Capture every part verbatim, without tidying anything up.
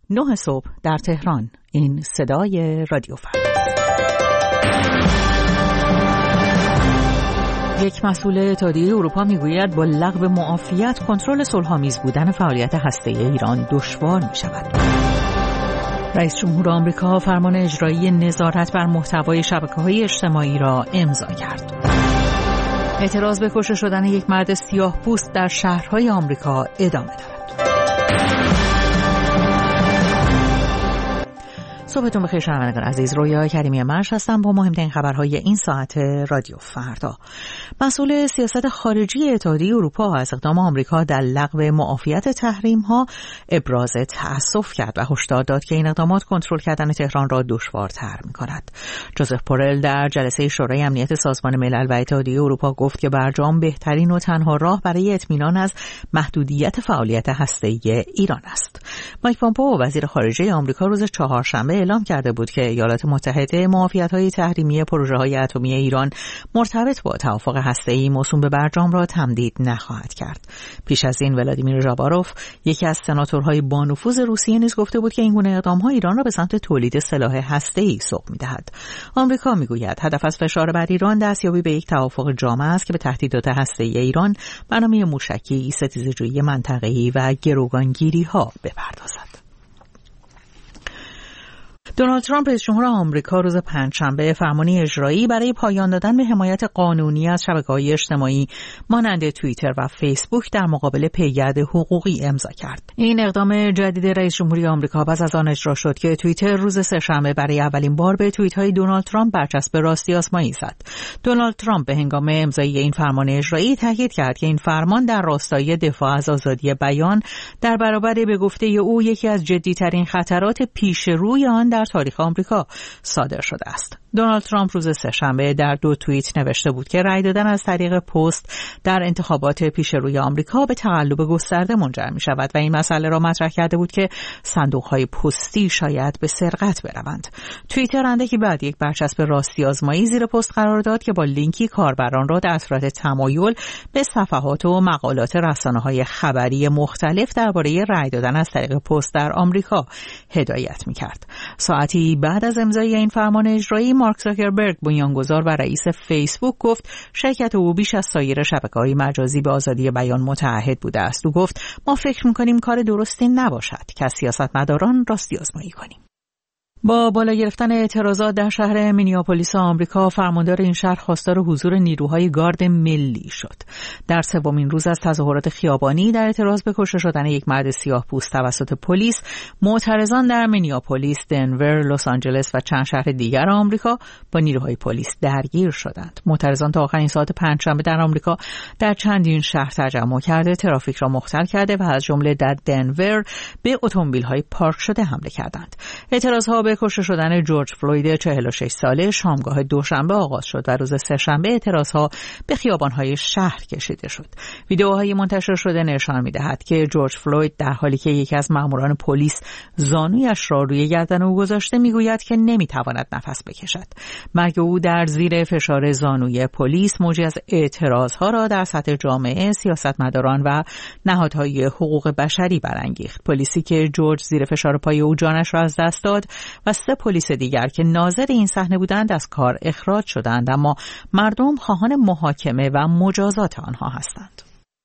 نه صبح در تهران. این صدای رادیو فردا. یک مسئول اتحادیه اروپا میگوید با لغو معافیت کنترل صلح‌آمیز بودن فعالیت هسته‌ای ایران دشوار می‌شود. رئیس جمهور آمریکا فرمان اجرایی نظارت بر محتوای شبکه‌های اجتماعی را امضا کرد. اعتراض به کشته شدن یک مرد سیاه‌پوست در شهرهای آمریکا ادامه دارد. صبحتون بخیر شنوندگان عزیز، رویا کریمی مرش هستم با مهمترین خبرهای این ساعت رادیو فردا. مسئول سیاست خارجی اتحادیه اروپا از اقدام آمریکا در لغو معافیت تحریم‌ها ابراز تأسف کرد و هشدار داد که این اقدامات کنترل کردن تهران را دشوارتر می‌کند. جوزف بورل در جلسه شورای امنیت سازمان ملل و اتحادیه اروپا گفت که برجام بهترین و تنها راه برای اطمینان از محدودیت فعالیت هسته‌ای ایران است. مایک پامپئو وزیر خارجه آمریکا روز چهارشنبه اعلام کرده بود که ایالات متحده معافیت‌های تحریمی پروژه‌های اتمی ایران مرتبط با توافق هسته‌ای موسوم به برجام را تمدید نخواهد کرد. پیش از این ولادیمیر ژاباروف، یکی از سناتورهای با نفوذ روسیه، نیز گفته بود که این گونه اقدام‌ها ایران را به سمت تولید سلاح هسته‌ای سوق می‌دهد. آمریکا می‌گوید هدف از فشار بر ایران دستیابی به یک توافق جامع است که به تهدیدات هسته‌ای ایران، برنامه موشکی، ستیزه‌جویی منطقه‌ای و گروگانگیری‌ها بپردازد. دونالد ترامپ رئیس جمهور آمریکا روز پنجشنبه فرمانی اجرایی برای پایان دادن به حمایت قانونی از شبکه‌های اجتماعی مانند توییتر و فیسبوک در مقابل پیگرد حقوقی امضا کرد. این اقدام جدید رئیس جمهوری آمریکا پس از آن اجرا شد که توییتر روز سه‌شنبه برای اولین بار به توییت‌های دونالد ترامپ برچسب راستی آزمایی زد. دونالد ترامپ به هنگام امضای این فرمان اجرایی تاکید کرد که این فرمان در راستای دفاع از آزادی بیان در برابر به گفته او یکی از جدی‌ترین خطرات پیش روی آن در تاریخ آمریکا صادر شده است. دونالد ترامپ روز سه‌شنبه در دو توییت نوشته بود که رأی دادن از طریق پست در انتخابات پیش روی آمریکا به تقلب گسترده منجر می شود و این مسئله را مطرح کرده بود که صندوق‌های پستی شاید به سرقت بروند. توییتر اندکی بعد یک برچسب راستی آزمایی زیر پست قرار داد که با لینکی کاربران را در صورت تمایل به صفحات و مقالات رسانه‌های خبری مختلف درباره رأی دادن از طریق پست در آمریکا هدایت می‌کرد. ساعتی بعد از امضای این فرمان اجرایی، مارک زاکربرگ، بنیانگذار و رئیس فیسبوک، گفت شرکت او بیش از سایر شبکه‌های مجازی به آزادی بیان متعهد بوده است. او گفت ما فکر می‌کنیم کار درستی نباشد که از سیاستمداران راستی آزمایی کنیم. با بالا گرفتن اعتراضات در شهر مینیاپولیس آمریکا، فرماندار این شهر خواستار حضور نیروهای گارد ملی شد. در سومین روز از تظاهرات خیابانی در اعتراض به کشته شدن یک مرد سیاه‌پوست توسط پلیس، معترضان در مینیاپولیس، دنور، لس آنجلس و چند شهر دیگر آمریکا با نیروهای پلیس درگیر شدند. معترضان تا آخرین ساعت پنجشنبه در آمریکا در چندین شهر تجمع کرده، ترافیک را مختل کرده و از جمله در دنور به اتومبیل‌های پارک شده حمله کردند. اعتراضها به کشته شدن جورج فلوید چهل و شش ساله شامگاه دوشنبه آغاز شد و روز سه‌شنبه اعتراضها به خیابان‌های شهر کشیده شد. ویدئوهای منتشر شده نشان می‌دهد که جورج فلوید در حالی که یکی از ماموران پلیس زانویش را روی گردن او گذاشته می‌گوید که نمی‌تواند نفس بکشد. مرگ او در زیر فشار زانوی پلیس موجی از اعتراضها را در سطح جامعه، سیاستمداران و نهادهای حقوق بشری برانگیخت. پلیسی که جورج زیر فشار پای او جانش را از دست داد و سه پلیس دیگر که ناظر این صحنه بودند از کار اخراج شدند، اما مردم خواهان محاکمه و مجازات آنها هستند.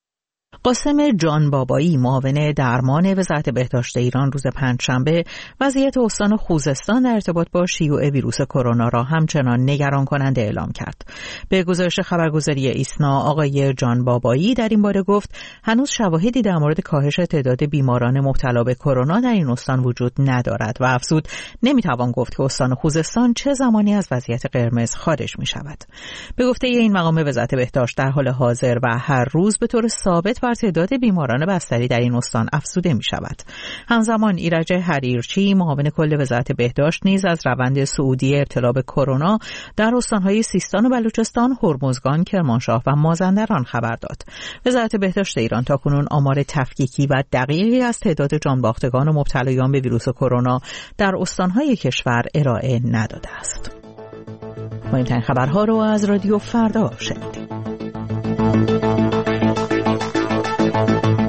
قاسم جان بابایی، معاون درمان وزارت بهداشت ایران، روز پنجشنبه وضعیت استان خوزستان در ارتباط با شیوع ویروس کرونا را همچنان نگران کننده اعلام کرد. به گزارش خبرگزاری ایسنا، آقای جان بابایی در این باره گفت هنوز شواهدی در مورد کاهش تعداد بیماران مبتلا به کرونا در این استان وجود ندارد و افزود نمیتوان گفت که استان خوزستان چه زمانی از وضعیت قرمز خارج می شود. به گفته این مقام، وزارت بهداشت در حال حاضر و هر روز به طور ثابت بر تعداد بیماران بستری در این استان افزوده می شود. همزمان ایرج حریرچی، معاون کل وزارت بهداشت، نیز از روند صعودی ابتلا به کرونا در استانهای سیستان و بلوچستان، هرمزگان، کرمانشاه و مازندران خبر داد. وزارت بهداشت ایران تاکنون آمار تفکیکی و دقیقی از تعداد جانباختگان و مبتلایان به ویروس کرونا در استانهای کشور ارائه نداده است. مهمترین خبرها رو از رادیو فردا شنیدید.